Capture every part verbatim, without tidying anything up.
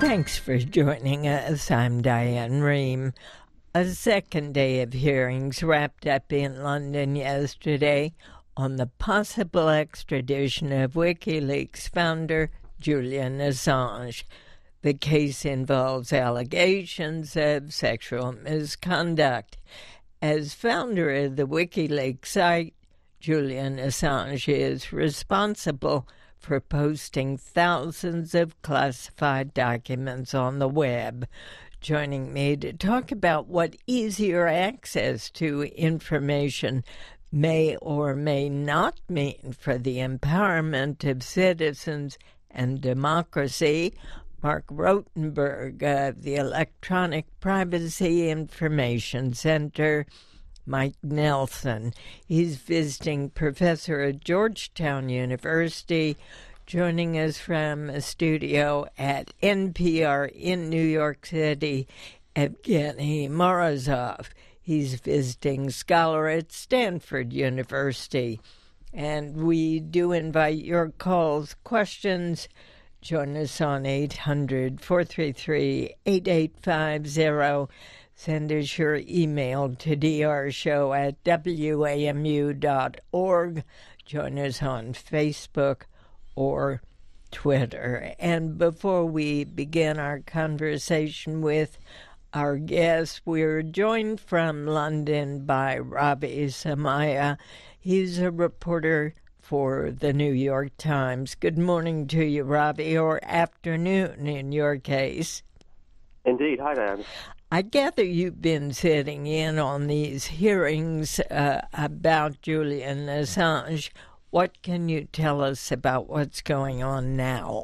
Thanks for joining us. I'm Diane Rehm. A second day of hearings wrapped up in London yesterday on the possible extradition of WikiLeaks founder Julian Assange. The case involves allegations of sexual misconduct. As founder of the WikiLeaks site, Julian Assange is responsible for posting thousands of classified documents on the web. Joining me to talk about what easier access to information may or may not mean for the empowerment of citizens and democracy, Mark Rotenberg of the Electronic Privacy Information Center, Mike Nelson. He's visiting professor at Georgetown University, joining us from a studio at N P R in New York City, Evgeny Morozov. He's visiting scholar at Stanford University. And we do invite your calls, questions. Join us on eight hundred, four three three, eight eight five zero. Send us your email to drshow at w a m u dot org. Join us on Facebook or Twitter. And before we begin our conversation with our guest, we're joined from London by Ravi Samaya. He's a reporter for the New York Times. Good morning to you, Ravi, or afternoon in your case. Indeed. Hi, Diane. I gather you've been sitting in on these hearings uh, about Julian Assange. What can you tell us about what's going on now?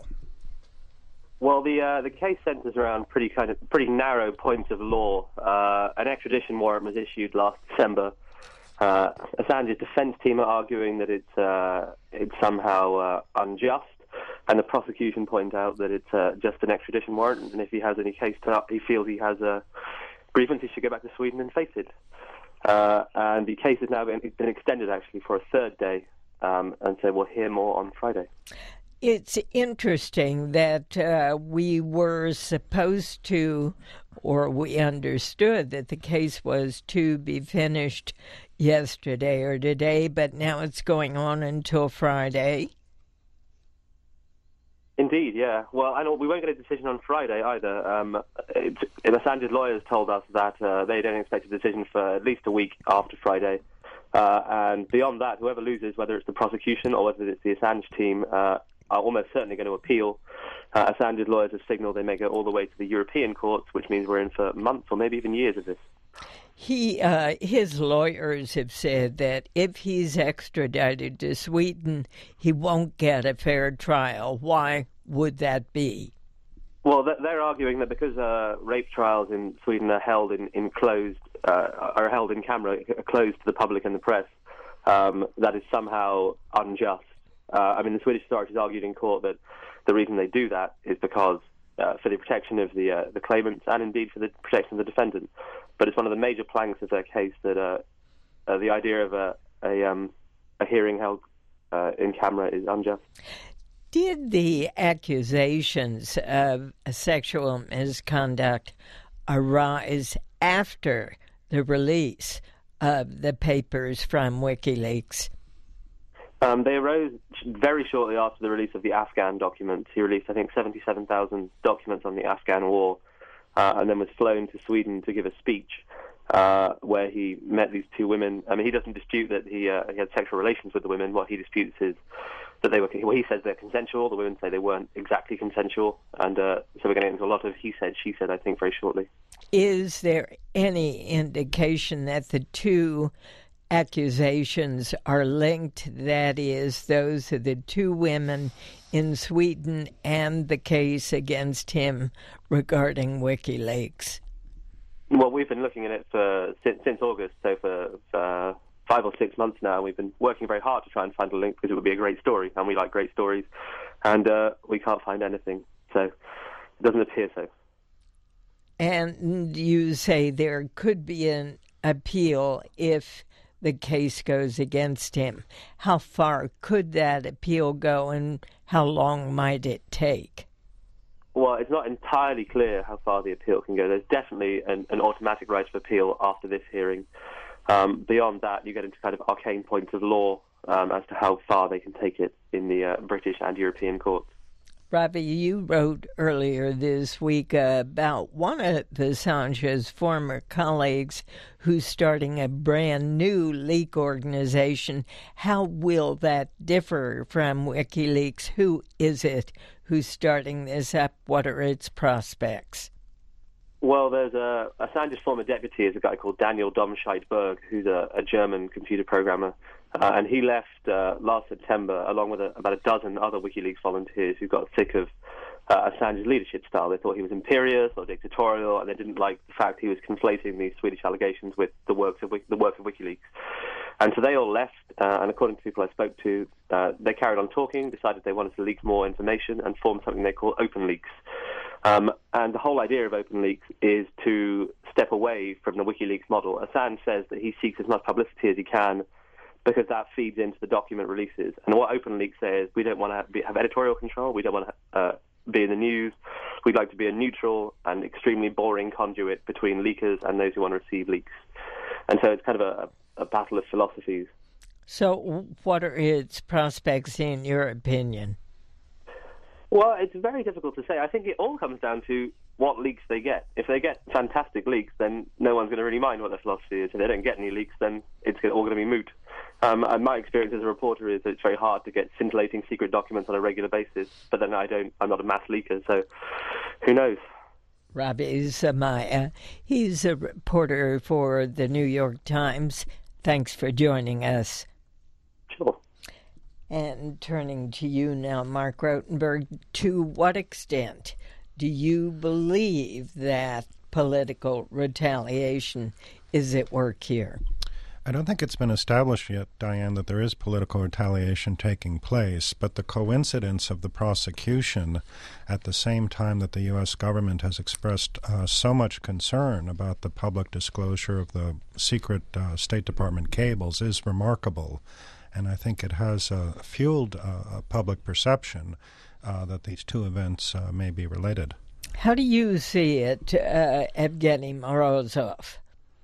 Well, the uh, the case centers around pretty kind of pretty narrow points of law. Uh, an extradition warrant was issued last December. Uh, Assange's defense team are arguing that it's uh, it's somehow uh, unjust, and the prosecution point out that it's uh, just an extradition warrant, and if he has any case to, he feels he has a grievance, he should go back to Sweden and face it. Uh, and the case has now been, been extended, actually, for a third day, um, and so we'll hear more on Friday. It's interesting that uh, we were supposed to, or we understood that the case was to be finished yesterday or today, but now it's going on until Friday. Indeed, yeah. Well, I know we won't get a decision on Friday either. Um, it, Assange's lawyers told us that uh, they don't expect a decision for at least a week after Friday. Uh, and beyond that, whoever loses, whether it's the prosecution or whether it's the Assange team, uh, are almost certainly going to appeal. Uh, Assange's lawyers have signaled they may go all the way to the European courts, which means we're in for months or maybe even years of this. He, uh, his lawyers have said that if he's extradited to Sweden, he won't get a fair trial. Why would that be? Well, they're arguing that because uh, rape trials in Sweden are held in, in closed, uh, are held in camera, closed to the public and the press, um, that is somehow unjust. Uh, I mean, the Swedish authorities argued in court that the reason they do that is because uh, for the protection of the uh, the claimants and indeed for the protection of the defendant. But it's one of the major planks of their case that uh, uh, the idea of a a, um, a hearing held uh, in camera is unjust. Did the accusations of sexual misconduct arise after the release of the papers from WikiLeaks? Um, they arose very shortly after the release of the Afghan documents. He released, I think, seventy-seven thousand documents on the Afghan war, uh, and then was flown to Sweden to give a speech uh, where he met these two women. I mean, he doesn't dispute that he uh, he had sexual relations with the women. What he disputes is that they were. Well, he says they're consensual. The women say they weren't exactly consensual, and uh, so we're going to get into a lot of he said, she said, I think, very shortly. Is there any indication that the two accusations are linked? That is, those are the two women in Sweden and the case against him regarding WikiLeaks? Well, we've been looking at it for since, since August, so for, for five or six months now. We've been working very hard to try and find a link because it would be a great story, and we like great stories, and uh, we can't find anything, so it doesn't appear so. And you say there could be an appeal if the case goes against him. How far could that appeal go, and how long might it take? Well, it's not entirely clear how far the appeal can go. There's definitely an, an automatic right of appeal after this hearing. Um, beyond that, you get into kind of arcane points of law um, as to how far they can take it in the uh, British and European courts. Ravi, you wrote earlier this week uh, about one of Assange's former colleagues who's starting a brand new leak organization. How will that differ from WikiLeaks? Who is it who's starting this up? What are its prospects? Well, there's a Assange's former deputy is a guy called Daniel Domscheit-Berg, who's a, a German computer programmer. Uh, and he left uh, last September, along with a, about a dozen other WikiLeaks volunteers who got sick of uh, Assange's leadership style. They thought he was imperious or dictatorial, and they didn't like the fact he was conflating these Swedish allegations with the works of the work of WikiLeaks. And so they all left, uh, and according to people I spoke to, uh, they carried on talking, decided they wanted to leak more information, and formed something they call OpenLeaks. Um, and the whole idea of OpenLeaks is to step away from the WikiLeaks model. Assange says that he seeks as much publicity as he can because that feeds into the document releases. And what OpenLeaks says, we don't want to have, be, have editorial control, we don't want to uh, be in the news, we'd like to be a neutral and extremely boring conduit between leakers and those who want to receive leaks. And so it's kind of a, a battle of philosophies. So what are its prospects in your opinion? Well, it's very difficult to say. I think it all comes down to what leaks they get. If they get fantastic leaks, then no one's going to really mind what their philosophy is. If they don't get any leaks, then it's all going to be moot. Um, and my experience as a reporter is that it's very hard to get scintillating secret documents on a regular basis. But then I don't, I'm not a mass leaker, so who knows? Ravi Zamaya, he's a reporter for the New York Times. Thanks for joining us. Sure. And turning to you now, Mark Rotenberg, to what extent do you believe that political retaliation is at work here? I don't think it's been established yet, Diane, that there is political retaliation taking place, but the coincidence of the prosecution at the same time that the U S government has expressed uh, so much concern about the public disclosure of the secret uh, State Department cables is remarkable. And I think it has uh, fueled uh, a public perception uh, that these two events uh, may be related. How do you see it, uh, Evgeny Morozov?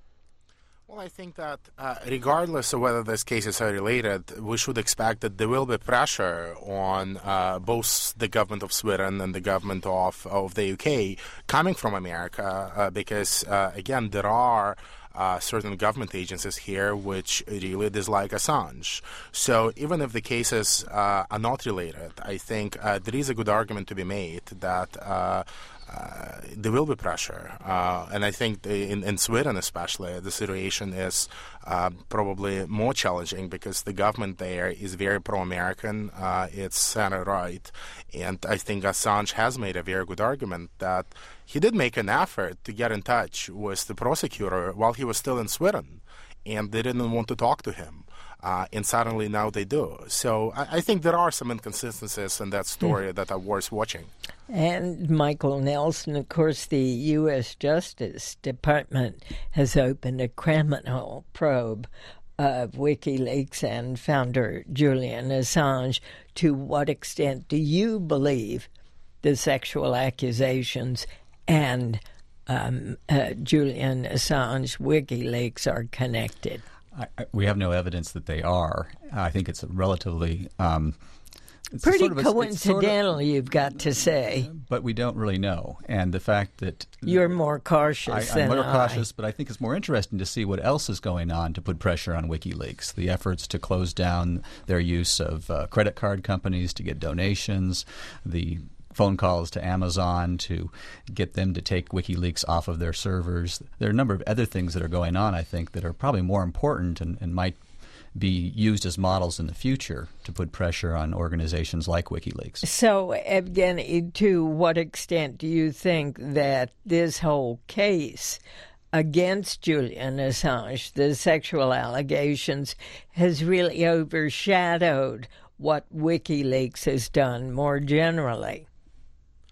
Well, I think that uh, regardless of whether these cases are related, we should expect that there will be pressure on uh, both the government of Sweden and the government of, of the U K coming from America uh, because, uh, again, there are Uh, certain government agencies here which really dislike Assange. So even if the cases uh, are not related, I think uh, there is a good argument to be made that uh, uh, there will be pressure. Uh, and I think in, in Sweden especially, the situation is uh, probably more challenging because the government there is very pro-American. Uh, it's center-right. And I think Assange has made a very good argument that he did make an effort to get in touch with the prosecutor while he was still in Sweden, and they didn't want to talk to him. Uh, and suddenly now they do. So I, I think there are some inconsistencies in that story mm. that are worth watching. And Michael Nelson, of course, the U S Justice Department has opened a criminal probe of WikiLeaks and founder Julian Assange. To what extent do you believe the sexual accusations and um, uh, Julian Assange WikiLeaks are connected? I, I, we have no evidence that they are. I think it's a relatively um, it's pretty sort of a, coincidental, sort of, you've got to say. But we don't really know, and the fact that you're more cautious I, than I'm more I. cautious, but I think it's more interesting to see what else is going on to put pressure on WikiLeaks. The efforts to close down their use of uh, credit card companies to get donations, the phone calls to Amazon to get them to take WikiLeaks off of their servers. There are a number of other things that are going on, I think, that are probably more important and, and might be used as models in the future to put pressure on organizations like WikiLeaks. So, Evgeny, to what extent do you think that this whole case against Julian Assange, the sexual allegations, has really overshadowed what WikiLeaks has done more generally?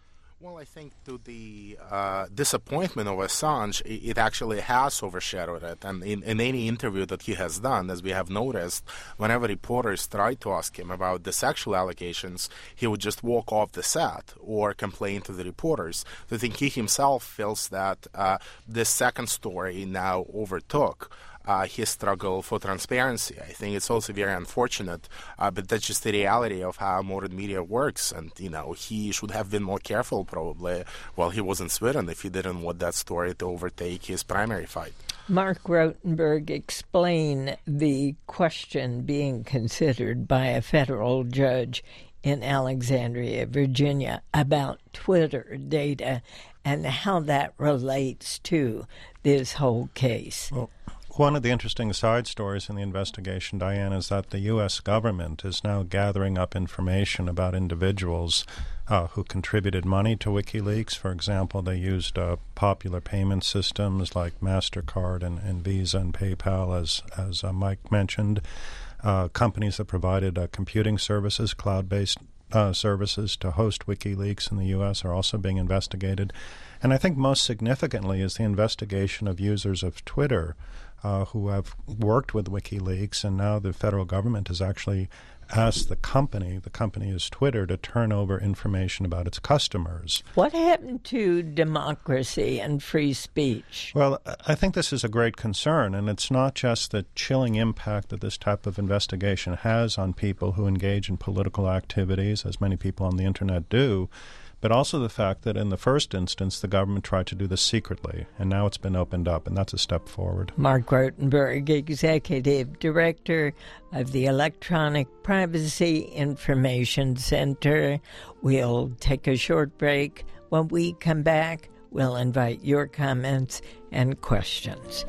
Well, I think to the uh, disappointment of Assange, it, it actually has overshadowed it. And in, in any interview that he has done, as we have noticed, whenever reporters tried to ask him about the sexual allegations, he would just walk off the set or complain to the reporters. So I think he himself feels that uh, this second story now overtook Uh, his struggle for transparency. I think it's also very unfortunate, uh, but that's just the reality of how modern media works. And, you know, he should have been more careful probably while he was in Sweden if he didn't want that story to overtake his primary fight. Mark Rotenberg, explain the question being considered by a federal judge in Alexandria, Virginia, about Twitter data and how that relates to this whole case. Well, one of the interesting side stories in the investigation, Diane, is that the U S government is now gathering up information about individuals uh, who contributed money to WikiLeaks. For example, they used uh, popular payment systems like MasterCard and, and Visa and PayPal, as, as uh, Mike mentioned. Uh, companies that provided uh, computing services, cloud-based uh, services to host WikiLeaks in the U S are also being investigated. And I think most significantly is the investigation of users of Twitter Uh, who have worked with WikiLeaks, and now the federal government has actually asked the company, the company is Twitter, to turn over information about its customers. What happened to democracy and free speech? Well, I think this is a great concern, and it's not just the chilling impact that this type of investigation has on people who engage in political activities, as many people on the Internet do, but also the fact that in the first instance, the government tried to do this secretly, and now it's been opened up, and that's a step forward. Mark Rotenberg, Executive Director of the Electronic Privacy Information Center. We'll take a short break. When we come back, we'll invite your comments and questions.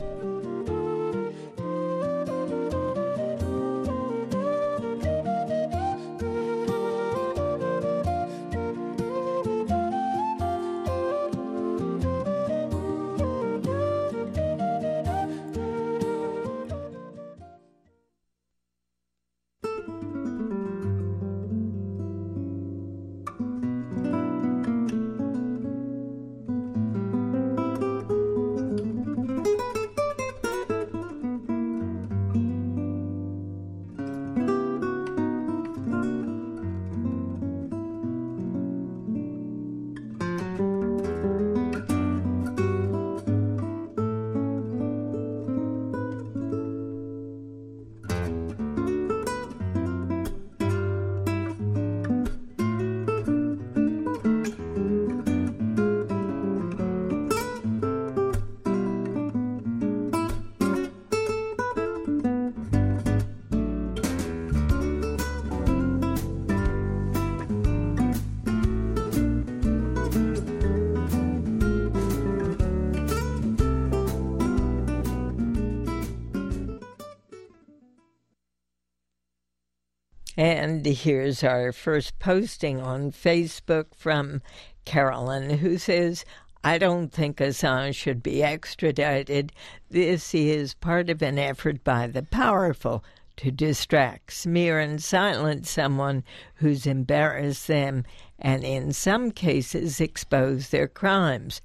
And here's our first posting on Facebook from Carolyn, who says, I don't think Assange should be extradited. This is part of an effort by the powerful to distract, smear, and silence someone who's embarrassed them and in some cases expose their crimes.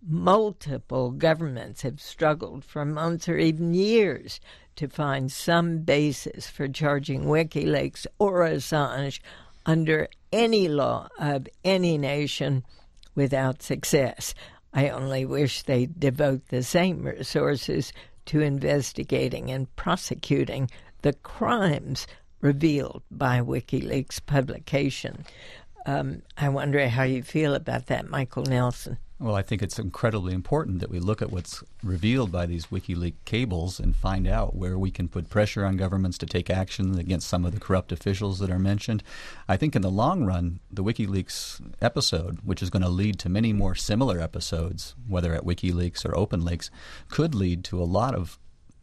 Multiple governments have struggled for months or even years to find some basis for charging WikiLeaks or Assange under any law of any nation without success. I only wish they'd devote the same resources to investigating and prosecuting the crimes revealed by WikiLeaks publication. Um, I wonder how you feel about that, Michael Nelson. Well, I think it's incredibly important that we look at what's revealed by these WikiLeaks cables and find out where we can put pressure on governments to take action against some of the corrupt officials that are mentioned. I think in the long run, the WikiLeaks episode, which is going to lead to many more similar episodes, whether at WikiLeaks or OpenLeaks, could lead to a lot of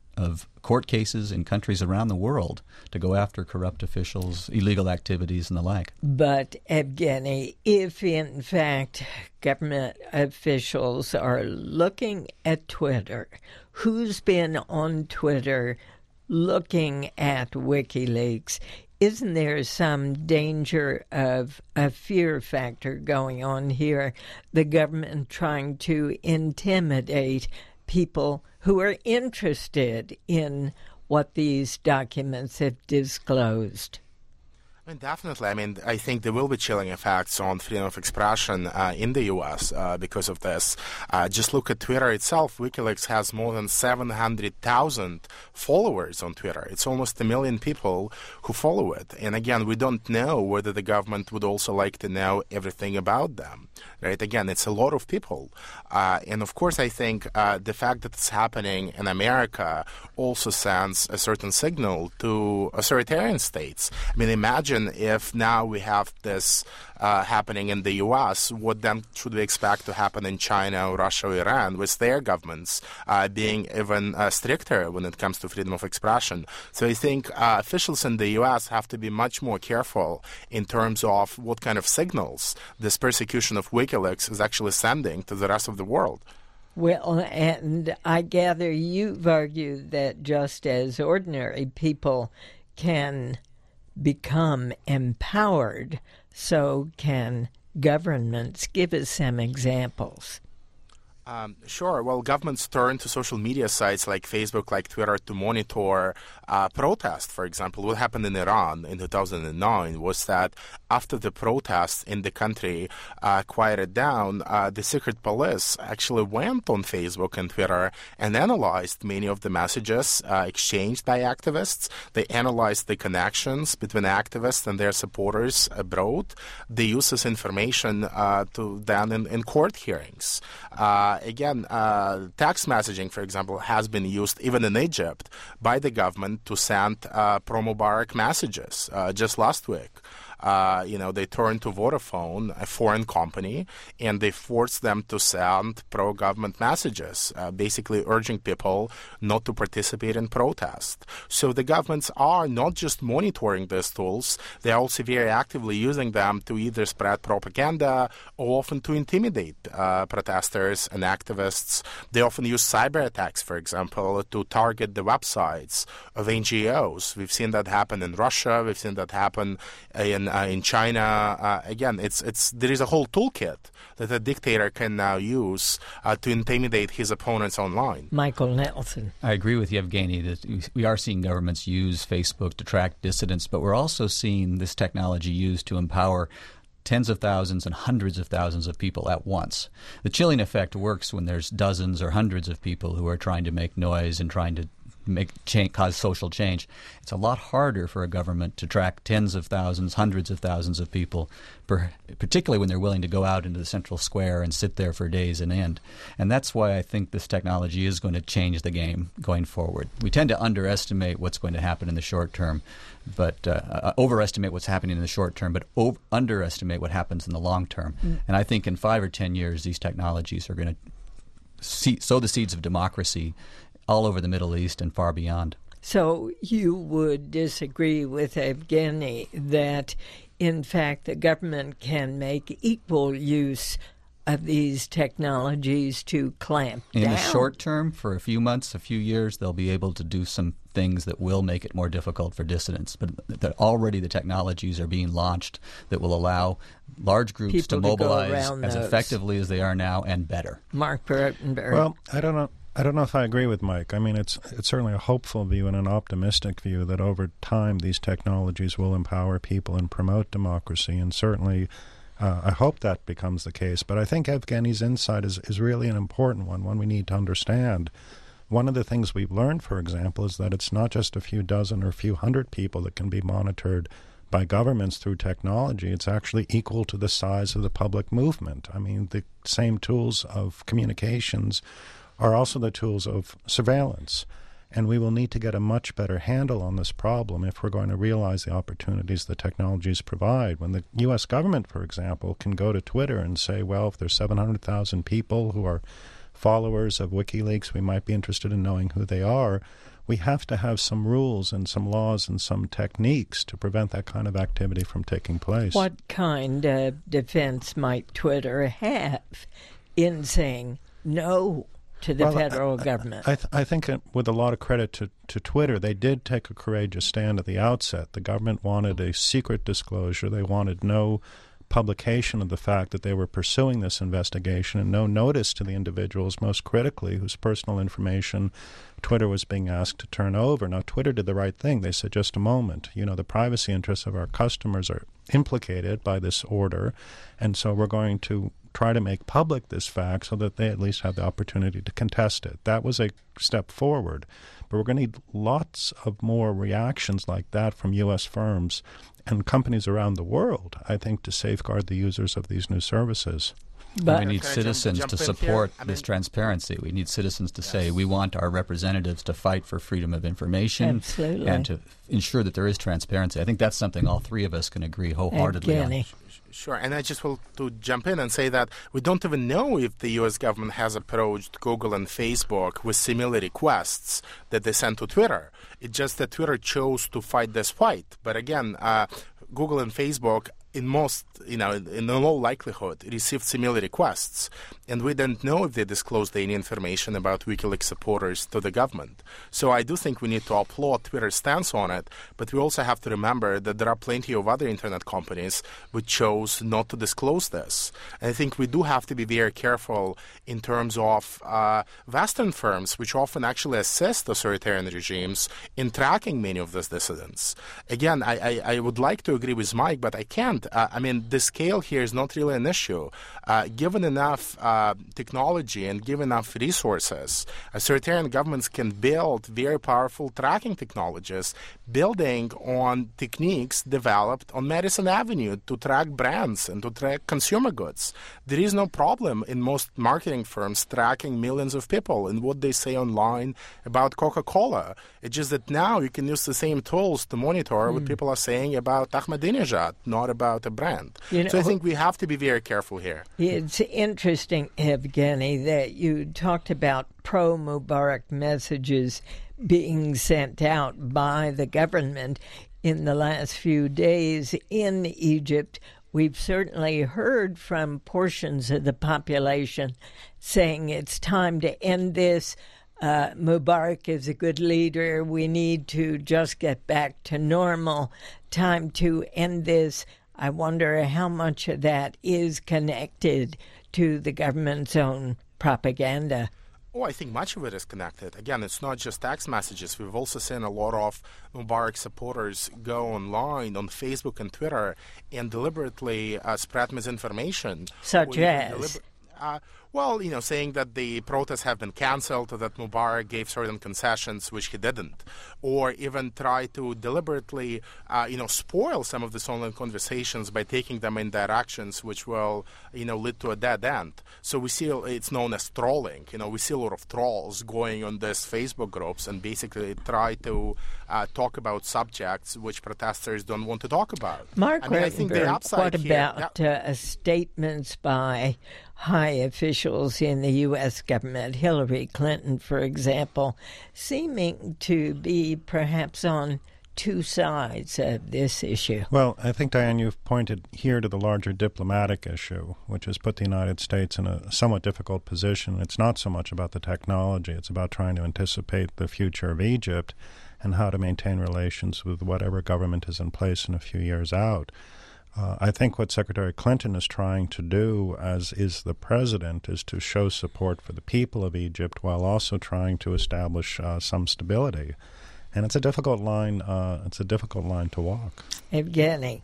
of court cases in countries around the world to go after corrupt officials, illegal activities, and the like. But, Evgeny, if in fact government officials are looking at Twitter, who's been on Twitter looking at WikiLeaks, isn't there some danger of a fear factor going on here? The government trying to intimidate people who are interested in what these documents have disclosed? I mean, definitely. I mean, I think there will be chilling effects on freedom of expression uh, in the U S uh, because of this. Uh, just look at Twitter itself. WikiLeaks has more than seven hundred thousand followers on Twitter. It's almost a million people who follow it. And again, we don't know whether the government would also like to know everything about them. Right? Again, it's a lot of people. Uh, and of course, I think uh, the fact that it's happening in America also sends a certain signal to authoritarian states. I mean, imagine if now we have this uh, happening in the U S, what then should we expect to happen in China or Russia or Iran with their governments uh, being even uh, stricter when it comes to freedom of expression? So I think uh, officials in the U S have to be much more careful in terms of what kind of signals this persecution of WikiLeaks is actually sending to the rest of the world. Well, and I gather you've argued that just as ordinary people can become empowered, so can governments. Give us some examples. Um, sure. Well, governments turn to social media sites like Facebook, like Twitter, to monitor uh, protest. For example, what happened in Iran in two thousand nine was that after the protests in the country uh, quieted down, uh, the secret police actually went on Facebook and Twitter and analyzed many of the messages uh, exchanged by activists. They analyzed the connections between activists and their supporters abroad. They used this information uh, to then in, in court hearings. Uh, Again, uh, text messaging, for example, has been used even in Egypt by the government to send uh, pro-Mubarak messages. Uh, just last week, uh, you know, they turned to Vodafone, a foreign company, and they forced them to send pro-government messages, uh, basically urging people not to participate in protest. So the governments are not just monitoring these tools, they are also very actively using them to either spread propaganda or often to intimidate uh, protesters and activists. They often use cyber attacks, for example, to target the websites of N G Os. We've seen that happen in Russia. We've seen that happen in uh, in China. Uh, again, it's it's there is a whole toolkit that a dictator can now use uh, to intimidate his opponents online. Michael Nelson. I agree with Yevgeny that we are seeing governments use Facebook to track dissidents, but we're also seeing this technology used to empower tens of thousands and hundreds of thousands of people at once. The chilling effect works when there's dozens or hundreds of people who are trying to make noise and trying to make change, cause social change. It's a lot harder for a government to track tens of thousands, hundreds of thousands of people, per, particularly when they're willing to go out into the central square and sit there for days on end. And that's why I think this technology is going to change the game going forward. We tend to underestimate what's going to happen in the short term, but uh, uh, overestimate what's happening in the short term, but over, underestimate what happens in the long term. Mm. And I think in five or ten years, these technologies are going to see, sow the seeds of democracy all over the Middle East and far beyond. So you would disagree with Evgeny that, in fact, the government can make equal use of these technologies to clamp in down? In the short term, for a few months, a few years, they'll be able to do some things that will make it more difficult for dissidents. But already the technologies are being launched that will allow large groups People to mobilize to as those. effectively as they are now and better. Mark Burtonberg. Well, I don't know. I don't know if I agree with Mike. I mean, it's it's certainly a hopeful view and an optimistic view that over time these technologies will empower people and promote democracy, and certainly uh, I hope that becomes the case. But I think Evgeny's insight is, is really an important one, one we need to understand. One of the things we've learned, for example, is that it's not just a few dozen or a few hundred people that can be monitored by governments through technology. It's actually equal to the size of the public movement. I mean, the same tools of communications are also the tools of surveillance. And we will need to get a much better handle on this problem if we're going to realize the opportunities the technologies provide. When the U S government, for example, can go to Twitter and say, well, if there's seven hundred thousand people who are followers of WikiLeaks, we might be interested in knowing who they are. We have to have some rules and some laws and some techniques to prevent that kind of activity from taking place. What kind of defense might Twitter have in saying, no, to the well, federal I, government. I, th- I think it, with a lot of credit to, to Twitter, they did take a courageous stand at the outset. The government wanted a secret disclosure. They wanted no publication of the fact that they were pursuing this investigation and no notice to the individuals, most critically, whose personal information Twitter was being asked to turn over. Now, Twitter did the right thing. They said, just a moment, you know, the privacy interests of our customers are implicated by this order, and so we're going to try to make public this fact so that they at least have the opportunity to contest it. That was a step forward. But we're going to need lots of more reactions like that from U S firms and companies around the world, I think, to safeguard the users of these new services. But we need citizens jump, jump to support I mean, this transparency. We need citizens to yes. say we want our representatives to fight for freedom of information Absolutely. and to ensure that there is transparency. I think that's something all three of us can agree wholeheartedly Evgeny. on. Sure, and I just want to jump in and say that we don't even know if the U S government has approached Google and Facebook with similar requests that they sent to Twitter. It's just that Twitter chose to fight this fight. But again, uh, Google and Facebook, in most, you know, in all likelihood, received similar requests. And we don't know if they disclosed any information about WikiLeaks supporters to the government. So I do think we need to applaud Twitter's stance on it, but we also have to remember that there are plenty of other internet companies which chose not to disclose this. And I think we do have to be very careful in terms of uh, Western firms, which often actually assist authoritarian regimes in tracking many of these dissidents. Again, I, I, I would like to agree with Mike, but I can't. Uh, I mean, the scale here is not really an issue. Uh, given enough uh, technology and given enough resources, authoritarian governments can build very powerful tracking technologies, building on techniques developed on Madison Avenue to track brands and to track consumer goods. There is no problem in most marketing firms tracking millions of people and what they say online about Coca-Cola. It's just that now you can use the same tools to monitor mm. what people are saying about Ahmadinejad, not about a brand. You know, so I think we have to be very careful here. It's interesting, Evgeny, that you talked about pro-Mubarak messages being sent out by the government in the last few days in Egypt. We've certainly heard from portions of the population saying it's time to end this. Uh, Mubarak is a good leader. We need to just get back to normal. Time to end this. I wonder how much of that is connected to the government's own propaganda. Oh, I think much of it is connected. Again, it's not just text messages. We've also seen a lot of Mubarak supporters go online on Facebook and Twitter and deliberately uh, spread misinformation. Such as? Deliber- uh, well, you know, saying that the protests have been cancelled or that Mubarak gave certain concessions, which he didn't. Or even try to deliberately, uh, you know, spoil some of these online conversations by taking them in directions which will, you know, lead to a dead end. So we see it's known as trolling. You know, we see a lot of trolls going on these Facebook groups and basically try to uh, talk about subjects which protesters don't want to talk about. Mark I mean, I think the upside what here, about yeah. uh, statements by high officials in the U S government, Hillary Clinton, for example, seeming to be perhaps on two sides of this issue? Well, I think, Diane, you've pointed here to the larger diplomatic issue, which has put the United States in a somewhat difficult position. It's not so much about the technology. It's about trying to anticipate the future of Egypt and how to maintain relations with whatever government is in place in a few years out. Uh, I think what Secretary Clinton is trying to do, as is the president, is to show support for the people of Egypt while also trying to establish uh, some stability. And it's a difficult line. Uh, it's a difficult line to walk. Evgeny.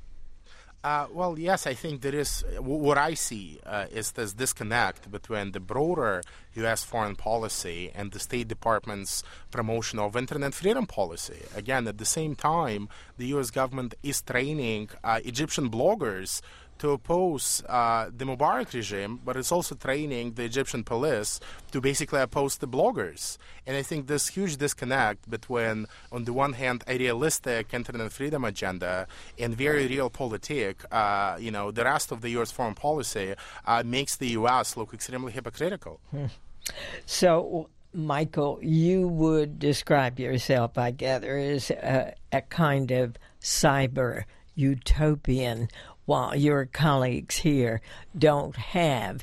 Uh, well, yes, I think there is. W- what I see uh, is this disconnect between the broader U S foreign policy and the State Department's promotion of internet freedom policy. Again, at the same time, the U S government is training uh, Egyptian bloggers to oppose uh, the Mubarak regime, but it's also training the Egyptian police to basically oppose the bloggers. And I think this huge disconnect between, on the one hand, a realistic internet freedom agenda and very realpolitik, uh, you know, the rest of the U S foreign policy uh, makes the U S look extremely hypocritical. Hmm. So, Michael, you would describe yourself, I gather, as a, a kind of cyber utopian, while your colleagues here don't have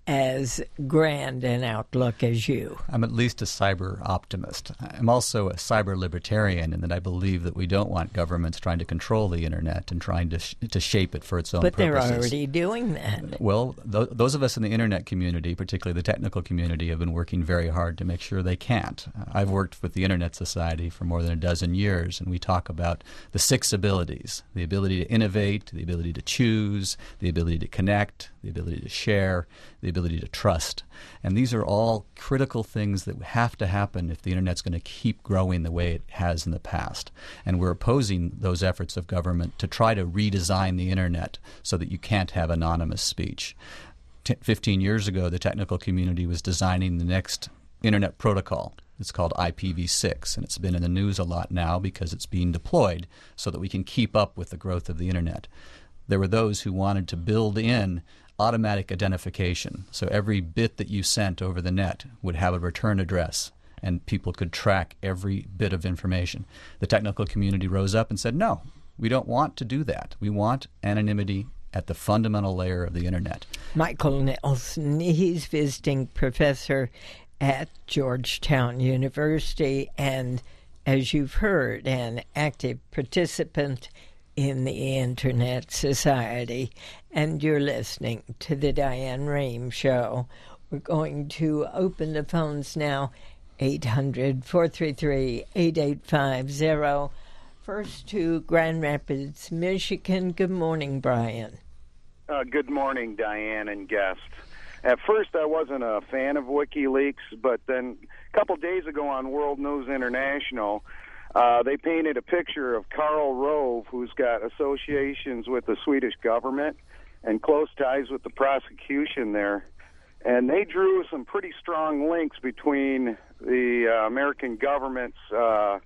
as grand an outlook as you. I'm at least a cyber optimist. I'm also a cyber libertarian in that I believe that we don't want governments trying to control the internet and trying to sh- to shape it for its own but purposes. But they're already doing that. Well, th- those of us in the internet community, particularly the technical community, have been working very hard to make sure they can't. Uh, I've worked with the Internet Society for more than a dozen years, and we talk about the six abilities: the ability to innovate, the ability to choose, the ability to connect, the ability to share, the ability to trust. And these are all critical things that have to happen if the Internet's going to keep growing the way it has in the past. And we're opposing those efforts of government to try to redesign the Internet so that you can't have anonymous speech. T- Fifteen years ago, the technical community was designing the next Internet protocol. It's called I P v six, and it's been in the news a lot now because it's being deployed so that we can keep up with the growth of the Internet. There were those who wanted to build in automatic identification, so every bit that you sent over the net would have a return address, and people could track every bit of information. The technical community rose up and said, no, we don't want to do that. We want anonymity at the fundamental layer of the Internet. Michael Nelson, he's visiting professor at Georgetown University and, as you've heard, an active participant in the Internet Society. And you're listening to the Diane Rehm Show. We're going to open the phones now, eight hundred, four three three, eight eight five zero. First to Grand Rapids, Michigan. Good morning, Brian. Uh, good morning, Diane and guest. At first, I wasn't a fan of WikiLeaks, but then a couple days ago on World News International, uh, they painted a picture of Karl Rove, who's got associations with the Swedish government and close ties with the prosecution there. And they drew some pretty strong links between the uh, American government's uh,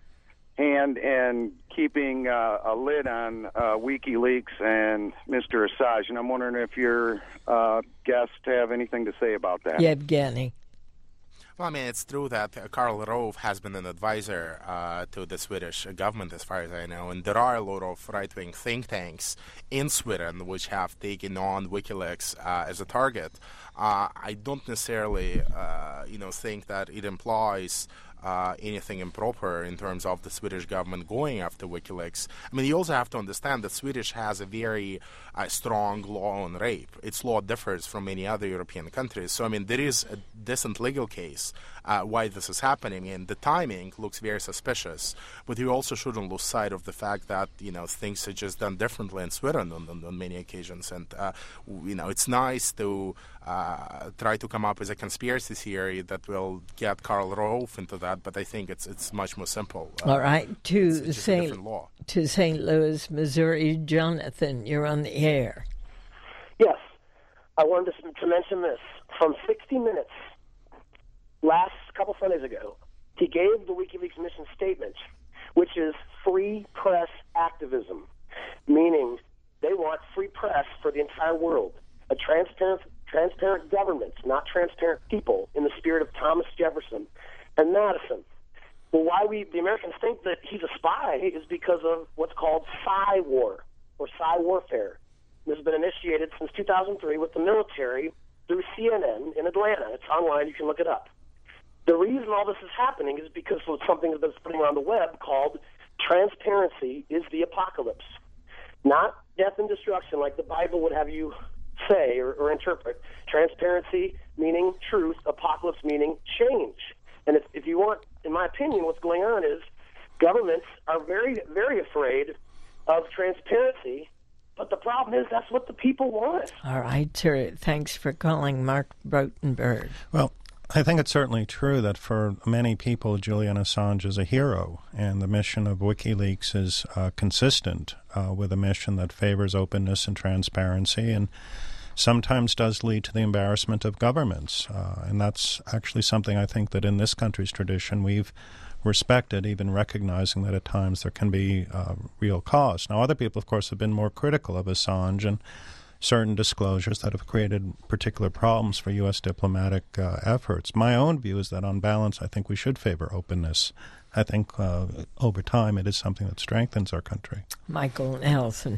hand and keeping uh, a lid on uh, WikiLeaks and Mister Assange. And I'm wondering if your uh, guests have anything to say about that. Yevgeny. Well, I mean, it's true that uh, Karl Rove has been an advisor uh, to the Swedish government, as far as I know, and there are a lot of right-wing think tanks in Sweden which have taken on WikiLeaks uh, as a target. Uh, I don't necessarily, uh, you know, think that it implies Uh, anything improper in terms of the Swedish government going after WikiLeaks. I mean, you also have to understand that Swedish has a very uh, strong law on rape. Its law differs from many other European countries. So, I mean, there is a decent legal case uh, why this is happening, and the timing looks very suspicious. But you also shouldn't lose sight of the fact that, you know, things are just done differently in Sweden on, on, on many occasions. And, uh, you know, it's nice to uh, try to come up with a conspiracy theory that will get Karl Rove into that. But I think it's it's much more simple. Uh, All right, to Saint to Saint Louis, Missouri, Jonathan, you're on the air. Yes, I wanted to, to mention this from sixty minutes last couple Sundays ago. He gave the WikiLeaks mission statement, which is free press activism, meaning they want free press for the entire world, a transparent transparent government, not transparent people, in the spirit of Thomas Jefferson and Madison. Well, why we the Americans think that he's a spy is because of what's called Psy War, or Psy Warfare. This has been initiated since two thousand three with the military through C N N in Atlanta. It's online. You can look it up. The reason all this is happening is because of something that's been spreading around the web called transparency is the apocalypse. Not death and destruction like the Bible would have you say or, or interpret. Transparency meaning truth, apocalypse meaning change. And if, if you want, in my opinion, what's going on is governments are very, very afraid of transparency, but the problem is that's what the people want. All right, sir. Thanks for calling, Mark Rotenberg. Well, I think it's certainly true that for many people, Julian Assange is a hero, and the mission of WikiLeaks is uh, consistent uh, with a mission that favors openness and transparency, and sometimes does lead to the embarrassment of governments. Uh, and that's actually something I think that in this country's tradition we've respected, even recognizing that at times there can be uh, real cost. Now, other people, of course, have been more critical of Assange and certain disclosures that have created particular problems for U S diplomatic uh, efforts. My own view is that on balance, I think we should favor openness. I think uh, over time it is something that strengthens our country. Michael Nelson.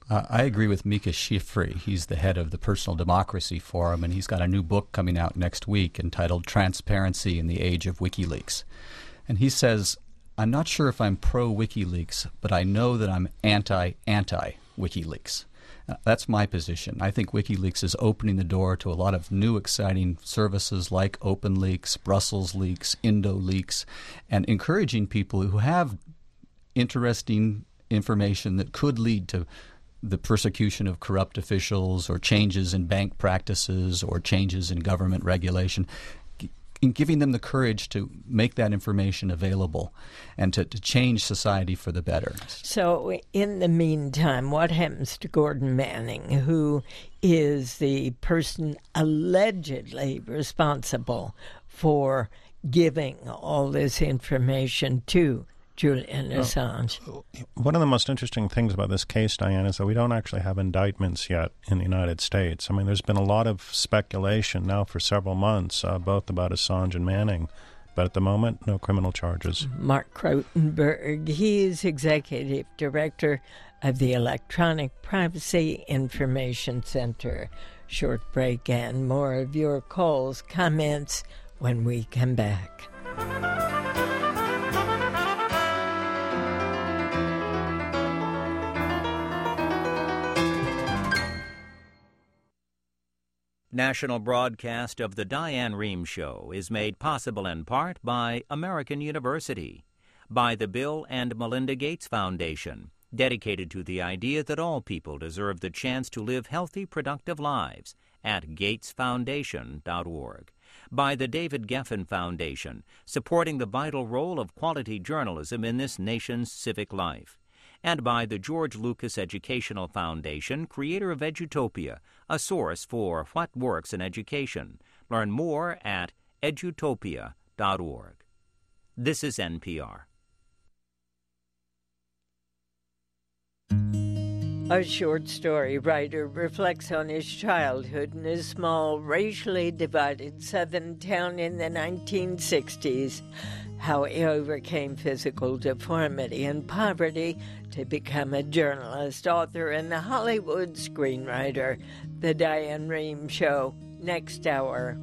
Uh, I agree with Mika Shifri. He's the head of the Personal Democracy Forum, and he's got a new book coming out next week entitled Transparency in the Age of WikiLeaks. And he says, I'm not sure if I'm pro-WikiLeaks, but I know that I'm anti-anti-WikiLeaks. Uh, that's my position. I think WikiLeaks is opening the door to a lot of new exciting services like OpenLeaks, Brussels Leaks, IndoLeaks, and encouraging people who have interesting information that could lead to the persecution of corrupt officials or changes in bank practices or changes in government regulation, in giving them the courage to make that information available and to, to change society for the better. So in the meantime, what happens to Gordon Manning, who is the person allegedly responsible for giving all this information to Julian Assange? One of the most interesting things about this case, Diane, is that we don't actually have indictments yet in the United States. I mean, there's been a lot of speculation now for several months, uh, both about Assange and Manning, but at the moment, no criminal charges. Mark Rotenberg, he is executive director of the Electronic Privacy Information Center. Short break and more of your calls, comments when we come back. National broadcast of the Diane Rehm Show is made possible in part by American University, by the Bill and Melinda Gates Foundation, dedicated to the idea that all people deserve the chance to live healthy, productive lives, at gates foundation dot org, by the David Geffen Foundation, supporting the vital role of quality journalism in this nation's civic life, and by the George Lucas Educational Foundation, creator of Edutopia, a source for what works in education. Learn more at edutopia dot org. This is N P R. A short story writer reflects on his childhood in a small, racially divided southern town in the nineteen sixties, how he overcame physical deformity and poverty to become a journalist, author, and a Hollywood screenwriter. The Diane Rehm Show, next hour.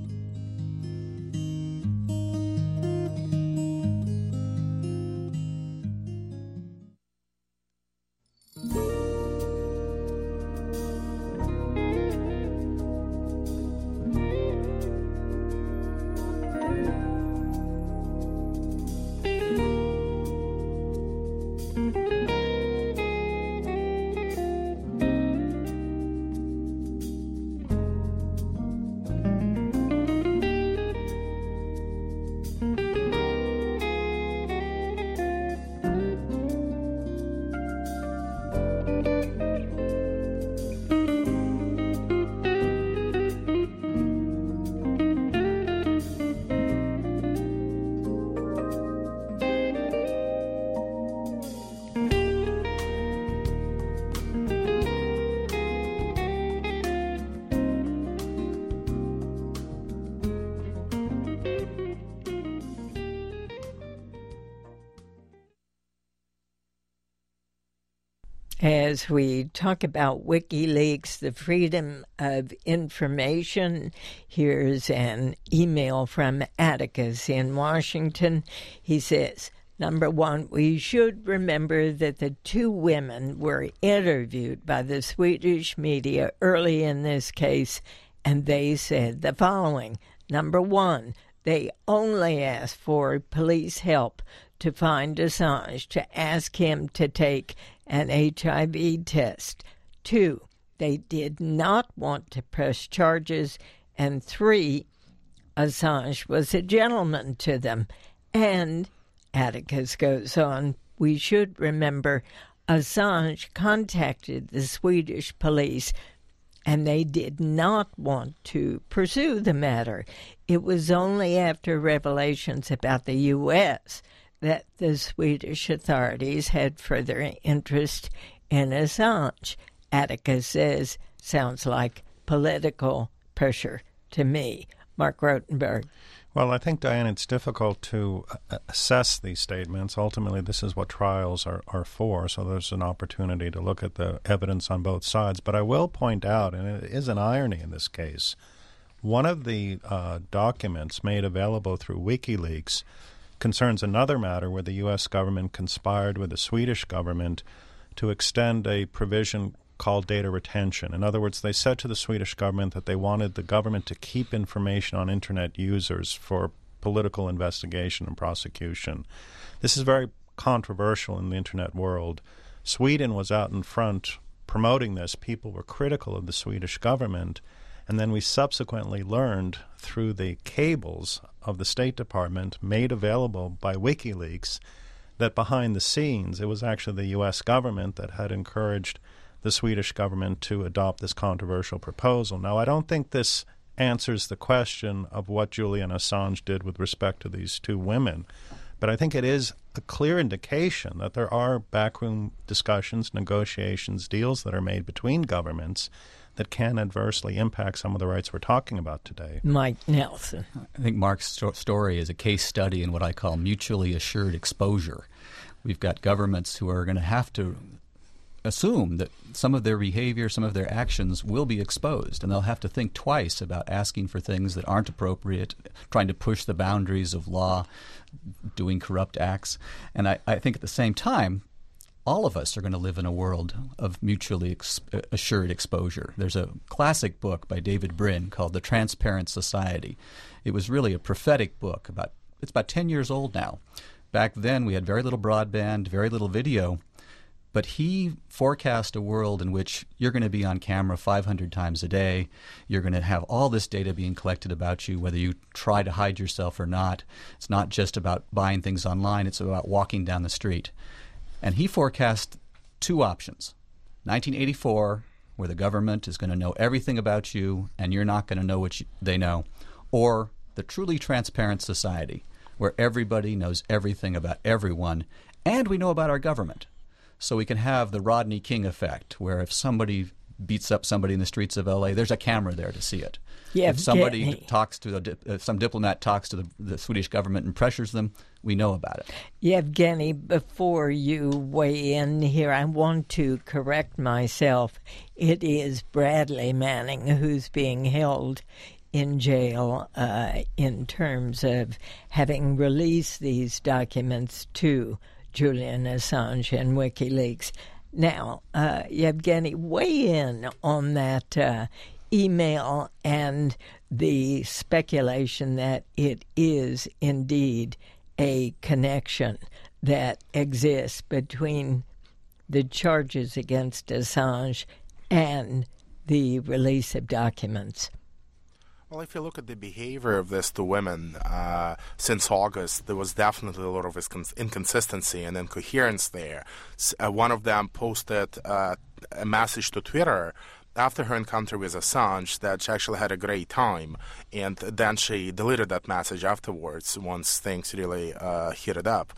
As we talk about WikiLeaks, the freedom of information, here's an email from Atticus in Washington. He says, number one, we should remember that the two women were interviewed by the Swedish media early in this case, and they said the following. Number one, they only asked for police help to find Assange, to ask him to take an H I V test. Two, they did not want to press charges. And three, Assange was a gentleman to them. And, Atticus goes on, we should remember Assange contacted the Swedish police and they did not want to pursue the matter. It was only after revelations about the U S that the Swedish authorities had further interest in Assange. Atticus says, sounds like political pressure to me. Mark Rotenberg. Well, I think, Diane, it's difficult to uh, assess these statements. Ultimately, this is what trials are, are for, so there's an opportunity to look at the evidence on both sides. But I will point out, and it is an irony in this case, one of the uh, documents made available through WikiLeaks concerns another matter where the U S government conspired with the Swedish government to extend a provision called data retention. In other words, they said to the Swedish government that they wanted the government to keep information on Internet users for political investigation and prosecution. This is very controversial in the Internet world. Sweden was out in front promoting this. People were critical of the Swedish government. And then we subsequently learned through the cables of the State Department made available by WikiLeaks that behind the scenes it was actually the U S government that had encouraged the Swedish government to adopt this controversial proposal. Now, I don't think this answers the question of what Julian Assange did with respect to these two women, but I think it is a clear indication that there are backroom discussions, negotiations, deals that are made between governments that can adversely impact some of the rights we're talking about today. Mike Nelson. I think Mark's sto- story is a case study in what I call mutually assured exposure. We've got governments who are going to have to assume that some of their behavior, some of their actions will be exposed, and they'll have to think twice about asking for things that aren't appropriate, trying to push the boundaries of law, doing corrupt acts. And I, I think at the same time, all of us are going to live in a world of mutually ex- assured exposure. There's a classic book by David Brin called The Transparent Society. It was really a prophetic book. About It's about ten years old now. Back then, we had very little broadband, very little video, but he forecast a world in which you're going to be on camera five hundred times a day. You're going to have all this data being collected about you, whether you try to hide yourself or not. It's not just about buying things online. It's about walking down the street. And he forecast two options. nineteen eighty-four, where the government is going to know everything about you and you're not going to know what you, they know, or the truly transparent society, where everybody knows everything about everyone and we know about our government. So we can have the Rodney King effect, where if somebody beats up somebody in the streets of L A, there's a camera there to see it. Yeah, if somebody Evgeny. talks to the, if some diplomat talks to the, the Swedish government and pressures them, we know about it. Evgeny, before you weigh in here, I want to correct myself. It is Bradley Manning who's being held in jail uh, in terms of having released these documents to Julian Assange and WikiLeaks. Now, uh, Evgeny, weigh in on that uh, email and the speculation that it is indeed a connection that exists between the charges against Assange and the release of documents. Well, if you look at the behavior of these two women uh, since August, there was definitely a lot of inconsistency and incoherence there. Uh, one of them posted uh, a message to Twitter after her encounter with Assange that she actually had a great time, and then she deleted that message afterwards once things really uh, heated up.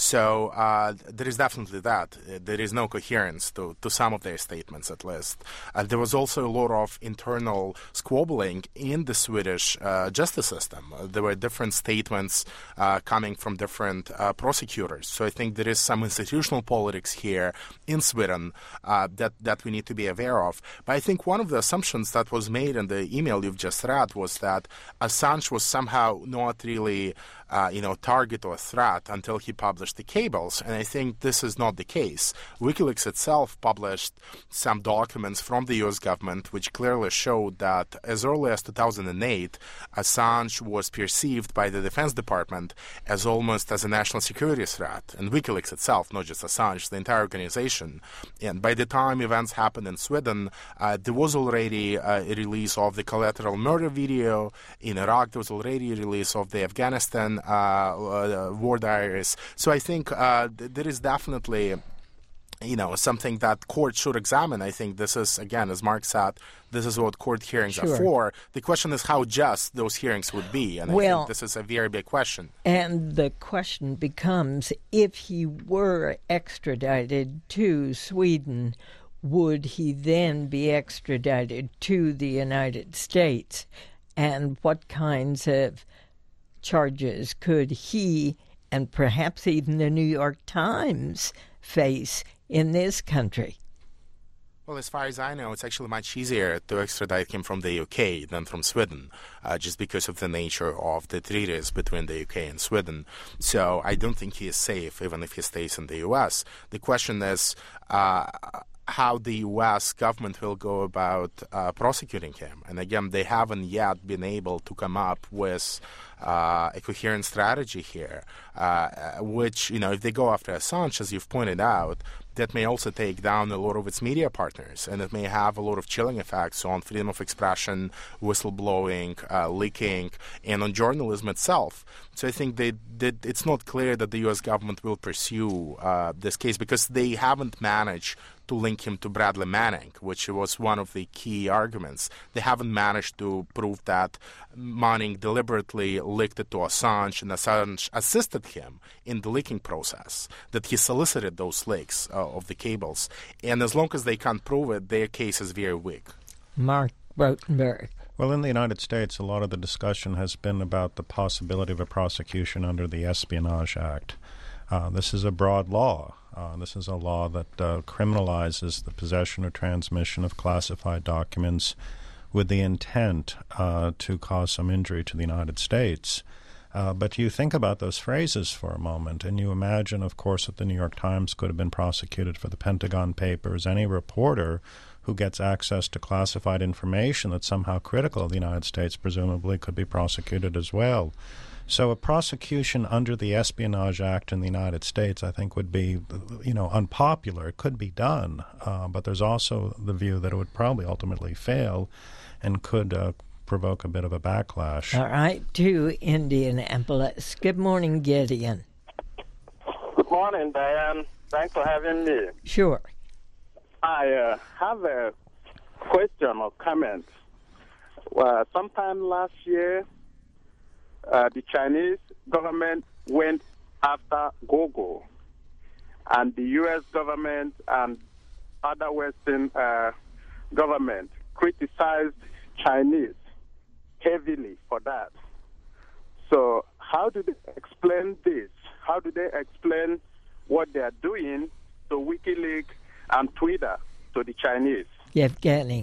So uh, there is definitely that. There is no coherence to, to some of their statements, at least. Uh, there was also a lot of internal squabbling in the Swedish uh, justice system. Uh, there were different statements uh, coming from different uh, prosecutors. So I think there is some institutional politics here in Sweden uh, that, that we need to be aware of. But I think one of the assumptions that was made in the email you've just read was that Assange was somehow not really, uh, you know, target or threat until he published the cables, and I think this is not the case. WikiLeaks itself published some documents from the U S government which clearly showed that as early as two thousand eight, Assange was perceived by the Defense Department as almost as a national security threat, and WikiLeaks itself, not just Assange, the entire organization. And by the time events happened in Sweden, uh, there was already uh, a release of the collateral murder video. In Iraq, there was already a release of the Afghanistan uh, uh, war diaries. So I think uh, th- there is definitely, you know, something that court should examine. I think this is, again, as Mark said, this is what court hearings Sure. are for. The question is how just those hearings would be, and Well, I think this is a very big question. And the question becomes, if he were extradited to Sweden, would he then be extradited to the United States? And what kinds of charges could he and perhaps even the New York Times face in this country? Well, as far as I know, it's actually much easier to extradite him from the U K than from Sweden, uh, just because of the nature of the treaties between the U K and Sweden. So I don't think he is safe, even if he stays in the U S. The question is uh, how the U S government will go about uh, prosecuting him. And again, they haven't yet been able to come up with uh, a coherent strategy here, uh, which, you know, if they go after Assange, as you've pointed out, that may also take down a lot of its media partners, and it may have a lot of chilling effects on freedom of expression, whistleblowing, uh, leaking, and on journalism itself. So I think they, they, it's not clear that the U S government will pursue uh, this case because they haven't managed to link him to Bradley Manning, which was one of the key arguments. They haven't managed to prove that Manning deliberately leaked it to Assange and Assange assisted him in the leaking process, that he solicited those leaks uh, of the cables. And as long as they can't prove it, their case is very weak. Mark Rotenberg. Well, in the United States, a lot of the discussion has been about the possibility of a prosecution under the Espionage Act. Uh, this is a broad law. Uh, this is a law that uh, criminalizes the possession or transmission of classified documents with the intent uh, to cause some injury to the United States. Uh, but you think about those phrases for a moment, and you imagine, of course, that the New York Times could have been prosecuted for the Pentagon Papers. Any reporter who gets access to classified information that's somehow critical of the United States presumably could be prosecuted as well. So a prosecution under the Espionage Act in the United States, I think, would be, you know, unpopular. It could be done, uh, but there's also the view that it would probably ultimately fail and could uh, provoke a bit of a backlash. All right, to Indianapolis. Good morning, Gideon. Good morning, Diane. Thanks for having me. Sure. I uh, have a question or comment. Well, sometime last year, uh, the Chinese government went after Google, and the U S government and other Western uh, government criticized Chinese heavily for that. So how do they explain this? How do they explain what they are doing to WikiLeaks and Twitter to the Chinese? Yevgeny.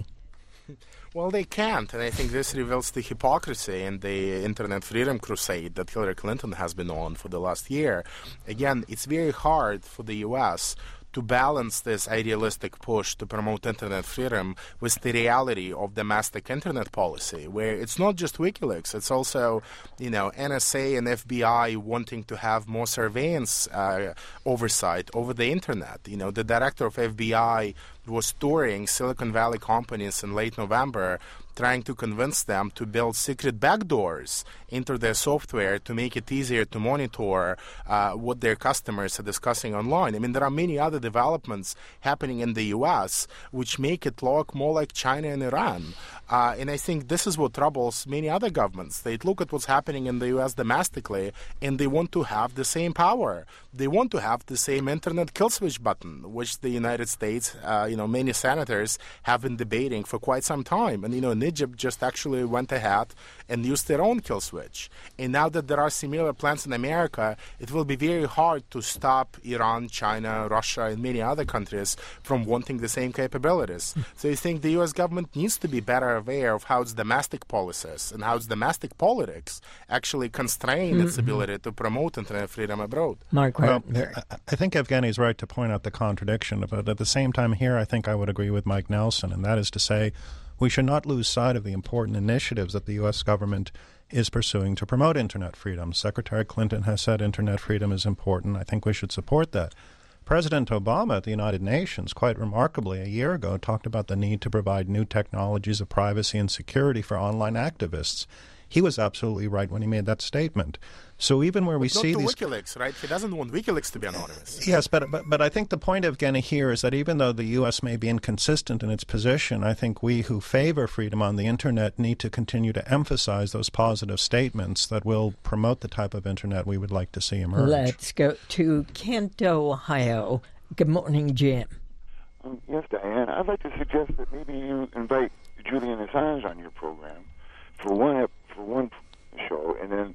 Well, they can't, and I think this reveals the hypocrisy in the internet freedom crusade that Hillary Clinton has been on for the last year. Again, it's very hard for the U S to balance this idealistic push to promote internet freedom with the reality of domestic internet policy, where it's not just WikiLeaks, it's also, you know, N S A and F B I wanting to have more surveillance uh, oversight over the internet. You know, the director of F B I was touring Silicon Valley companies in late November, trying to convince them to build secret backdoors into their software to make it easier to monitor uh, what their customers are discussing online. I mean, there are many other developments happening in the U S which make it look more like China and Iran. Uh, and I think this is what troubles many other governments. They look at what's happening in the U S domestically, and they want to have the same power. They want to have the same internet kill switch button, which the United States, uh, you know, many senators have been debating for quite some time. And, you know, in Egypt just actually went ahead and used their own kill switch. And now that there are similar plans in America, it will be very hard to stop Iran, China, Russia, and many other countries from wanting the same capabilities. So I think the U S government needs to be better aware of how its domestic policies and how its domestic politics actually constrain mm-hmm. its ability to promote internet freedom abroad. Mark, well, I think Evgeny is right to point out the contradiction, but at the same time here I think I would agree with Mike Nelson, and that is to say we should not lose sight of the important initiatives that the U S government is pursuing to promote internet freedom. Secretary Clinton has said internet freedom is important. I think we should support that. President Obama at the United Nations, quite remarkably, a year ago, talked about the need to provide new technologies of privacy and security for online activists. He was absolutely right when he made that statement. So even where we but see not to these WikiLeaks, right? He doesn't want WikiLeaks to be anonymous. Yes, but, but but I think the point, Evgeny, here is that even though the U S may be inconsistent in its position, I think we who favor freedom on the internet need to continue to emphasize those positive statements that will promote the type of internet we would like to see emerge. Let's go to Kent, Ohio. Good morning, Jim. Um, yes, Diane. I'd like to suggest that maybe you invite Julian Assange on your program for one ep- for one show, and then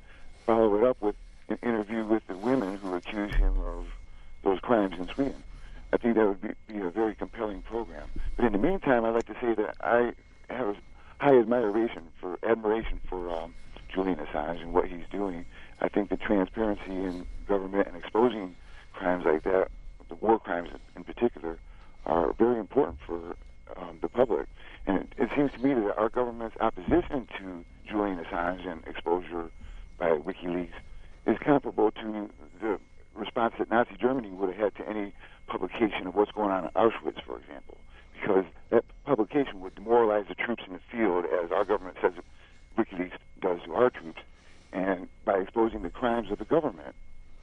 follow it up with an interview with the women who accuse him of those crimes in Sweden. I think that would be, be a very compelling program. But in the meantime, I'd like to say that I have a high admiration for admiration for um, Julian Assange and what he's doing. I think the transparency in government and exposing crimes like that, the war crimes in particular, are very important for um, the public. And it, it seems to me that our government's opposition to Julian Assange and exposure by WikiLeaks is comparable to the response that Nazi Germany would have had to any publication of what's going on in Auschwitz, for example, because that publication would demoralize the troops in the field, as our government says WikiLeaks does to our troops, and by exposing the crimes of the government.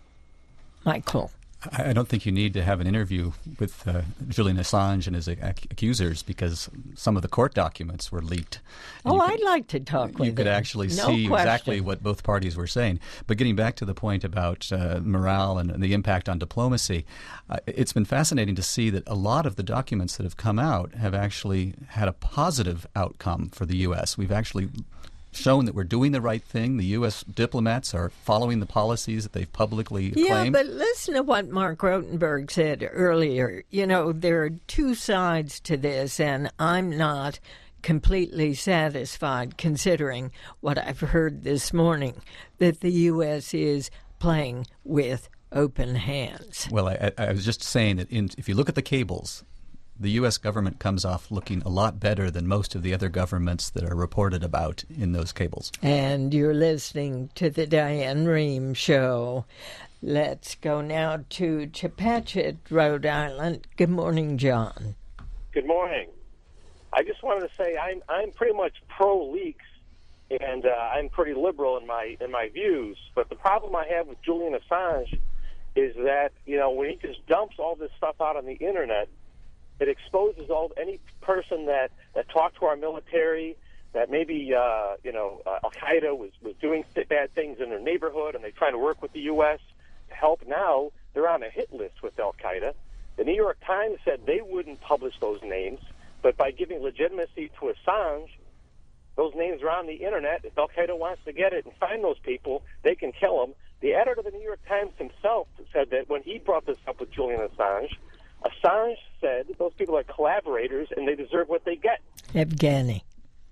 Michael. I don't think you need to have an interview with uh, Julian Assange and his ac- accusers, because some of the court documents were leaked. Oh, could, I'd like to talk with You could him. actually No see question. exactly what both parties were saying. But getting back to the point about uh, morale and the impact on diplomacy, uh, it's been fascinating to see that a lot of the documents that have come out have actually had a positive outcome for the U S. We've actually shown that we're doing the right thing. The U S diplomats are following the policies that they've publicly Yeah, claimed. but listen to what Mark Rotenberg said earlier. You know, there are two sides to this, and I'm not completely satisfied, considering what I've heard this morning, that the U S is playing with open hands. Well, I, I was just saying that in, if you look at the cables, the U S government comes off looking a lot better than most of the other governments that are reported about in those cables. And you're listening to the Diane Rehm Show. Let's go now to Chepachet, Rhode Island. Good morning, John. Good morning. I just wanted to say I'm I'm pretty much pro leaks, and uh, I'm pretty liberal in my in my views. But the problem I have with Julian Assange is that, you know, when he just dumps all this stuff out on the internet, it exposes all any person that, that talked to our military, that maybe uh, you know uh, Al Qaeda was, was doing bad things in their neighborhood, and they're trying to work with the U S to help. Now they're on a hit list with Al Qaeda. The New York Times said they wouldn't publish those names, but by giving legitimacy to Assange, those names are on the internet. If Al Qaeda wants to get it and find those people, they can kill them. The editor of the New York Times himself said that when he brought this up with Julian Assange, Assange said those people are collaborators and they deserve what they get. Evgeny.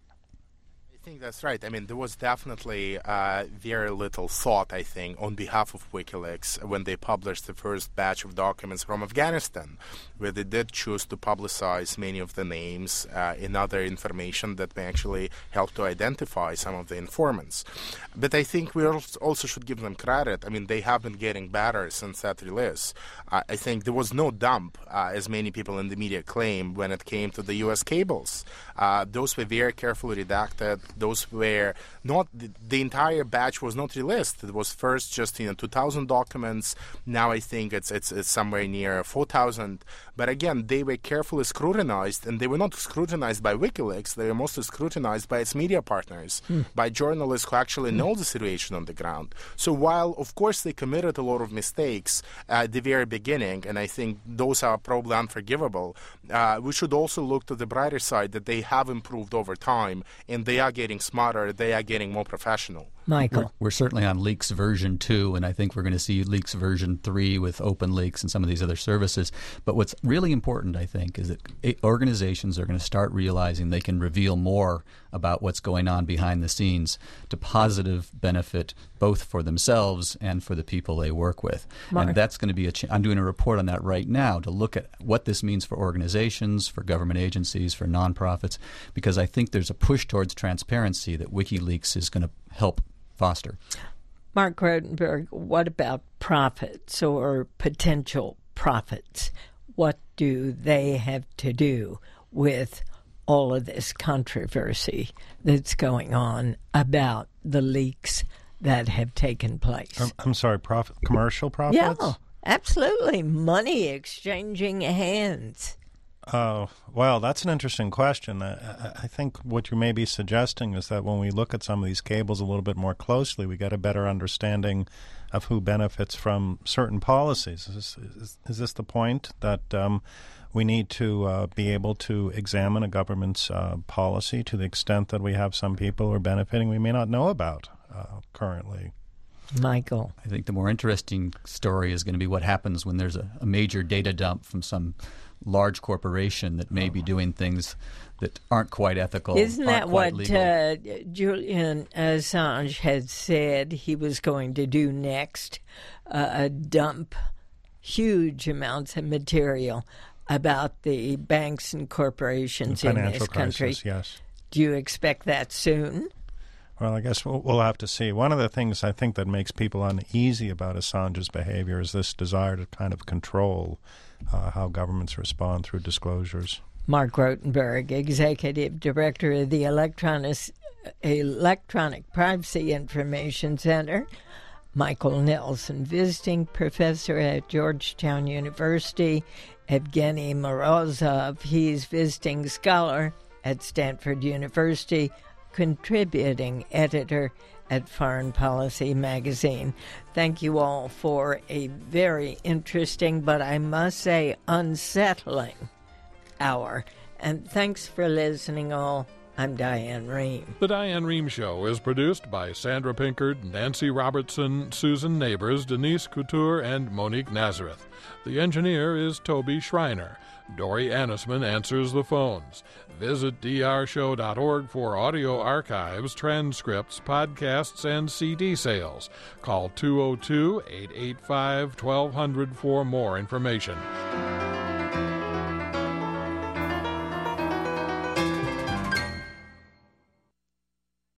I think that's right. I mean, there was definitely uh, very little thought, I think, on behalf of WikiLeaks when they published the first batch of documents from Afghanistan, where they did choose to publicize many of the names uh, and other information that may actually help to identify some of the informants. But I think we also should give them credit. I mean, they have been getting better since that release. Uh, I think there was no dump, uh, as many people in the media claim, when it came to the U S cables. Uh, those were very carefully redacted. Those were not, the, the entire batch was not released. It was first just, you know, two thousand documents. Now I think it's, it's, it's somewhere near four thousand. But again, they were carefully scrutinized, and they were not scrutinized by WikiLeaks. They were mostly scrutinized by its media partners, mm. by journalists who actually know the situation on the ground. So while, of course, they committed a lot of mistakes at the very beginning, and I think those are probably unforgivable, uh, we should also look to the brighter side that they have improved over time, and they are getting smarter, they are getting more professional. Michael. We're, we're certainly on Leaks version two, and I think we're going to see Leaks version three with OpenLeaks and some of these other services. But what's really important, I think, is that organizations are going to start realizing they can reveal more about what's going on behind the scenes to positive benefit both for themselves and for the people they work with. Mark. And that's going to be a ch- I'm doing a report on that right now to look at what this means for organizations, for government agencies, for nonprofits, because I think there's a push towards transparency that WikiLeaks is going to help foster. Mark Rotenberg, what about profits or potential profits? What do they have to do with all of this controversy that's going on about the leaks that have taken place? I'm, I'm sorry, profit, commercial profits? Yeah, absolutely. Money exchanging hands. Oh, well, that's an interesting question. I, I think what you may be suggesting is that when we look at some of these cables a little bit more closely, we get a better understanding of who benefits from certain policies. Is this, is, is this the point, that um, we need to uh, be able to examine a government's uh, policy to the extent that we have some people who are benefiting we may not know about uh, currently? Michael. I think the more interesting story is going to be what happens when there's a, a major data dump from some large corporation that may be doing things that aren't quite ethical. Isn't that what uh, Julian Assange had said he was going to do next? Uh, dump huge amounts of material about the banks and corporations the in financial this country. Crisis, yes. Do you expect that soon? Well, I guess we'll, we'll have to see. One of the things I think that makes people uneasy about Assange's behavior is this desire to kind of control uh, how governments respond through disclosures. Mark Rotenberg, Executive Director of the Electronic, Electronic Privacy Information Center. Michael Nelson, Visiting Professor at Georgetown University. Evgeny Morozov, he's Visiting Scholar at Stanford University, Contributing Editor at Foreign Policy Magazine. Thank you all for a very interesting, but I must say unsettling hour. And thanks for listening all. I'm Diane Rehm. The Diane Rehm Show is produced by Sandra Pinkard, Nancy Robertson, Susan Neighbors, Denise Couture, and Monique Nazareth. The engineer is Toby Schreiner. Dory Annisman answers the phones. Visit d r show dot org for audio archives, transcripts, podcasts, and C D sales. Call two oh two, eight eight five, one two zero zero for more information.